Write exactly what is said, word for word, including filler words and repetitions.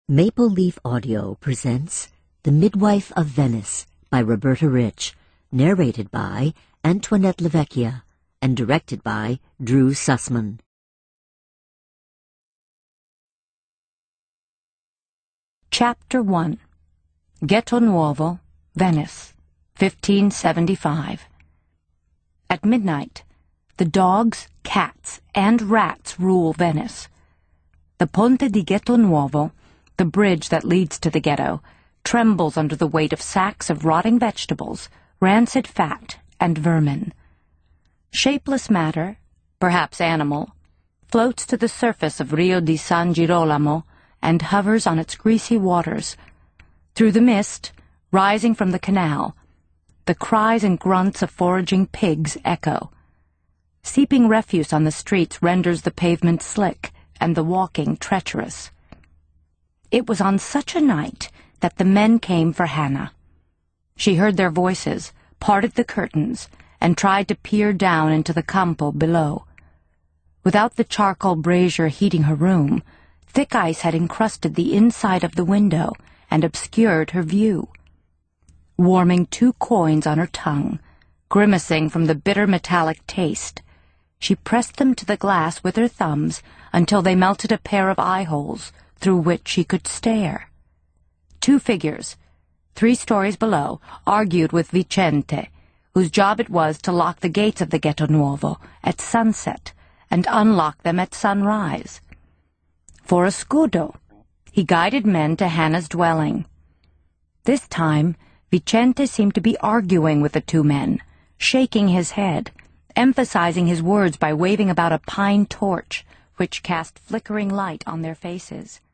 Maple Leaf Audio presents The Midwife of Venice by Roberta Rich, narrated by Antoinette LaVecchia, and directed by Drew Sussman. Chapter one. Ghetto Nuovo, Venice, fifteen seventy-five. At midnight, the dogs, cats, and rats rule Venice. The Ponte di Ghetto Nuovo, the bridge that leads to the ghetto, trembles under the weight of sacks of rotting vegetables, rancid fat, and vermin. Shapeless matter, perhaps animal, floats to the surface of Rio di San Girolamo and hovers on its greasy waters. Through the mist, rising from the canal, the cries and grunts of foraging pigs echo. Seeping refuse on the streets renders the pavement slick and the walking treacherous. It was on such a night that the men came for Hannah. She heard their voices, parted the curtains, and tried to peer down into the campo below. Without the charcoal brazier heating her room, thick ice had encrusted the inside of the window and obscured her view. Warming two coins on her tongue, grimacing from the bitter metallic taste, she pressed them to the glass with her thumbs until they melted a pair of eye-holes through which she could stare. Two figures, three stories below, argued with Vicente, whose job it was to lock the gates of the Ghetto Nuovo at sunset and unlock them at sunrise. For a scudo, he guided men to Hannah's dwelling. This time, Vicente seemed to be arguing with the two men, shaking his head, emphasizing his words by waving about a pine torch, which cast flickering light on their faces.